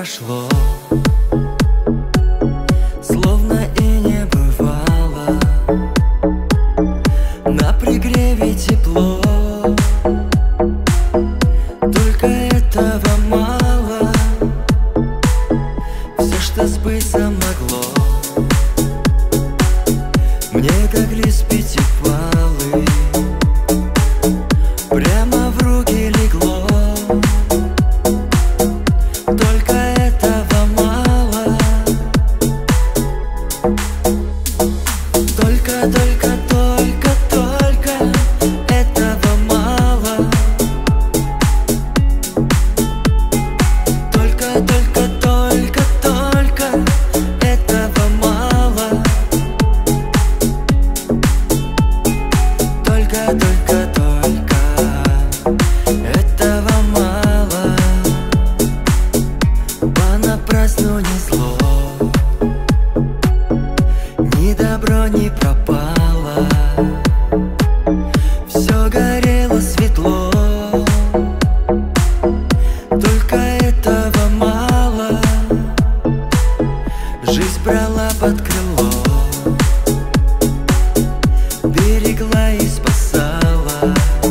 прошло, словно и не бывало. На пригреве тепло, только этого мало. Все, что сбыться могло, мне как лист пятипалый прямо в руки легло. Только этого мало. Только этого мало. Только этого мало. Только этого мало. Понапрасну ни зло, ни добро не пропало. Все горело светло, только этого мало. Жизнь брала под крыло, берегла и спасала.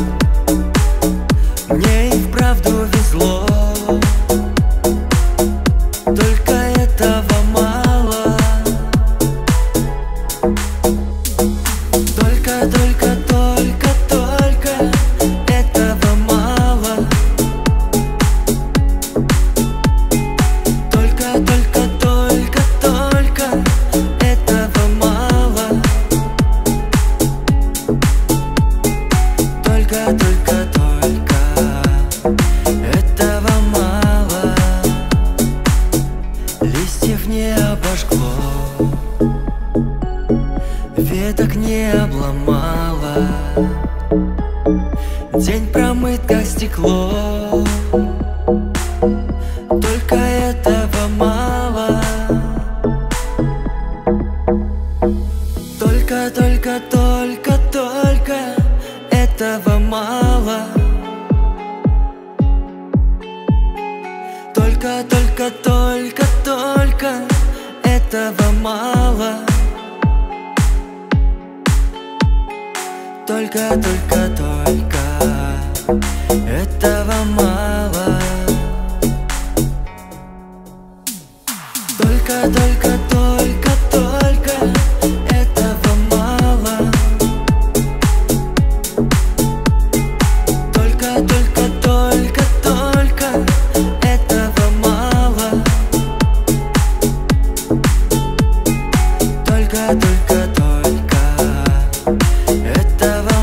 Мне и вправду везло, только этого мало. Только этого мало. Только этого мало. Только этого мало. Листьев не обожгло, веток не обломало. День промыт, как стекло. Только этого мало. Только этого мало. Только этого мало. Только этого мало. Только этого мало. Только этого мало. Только этого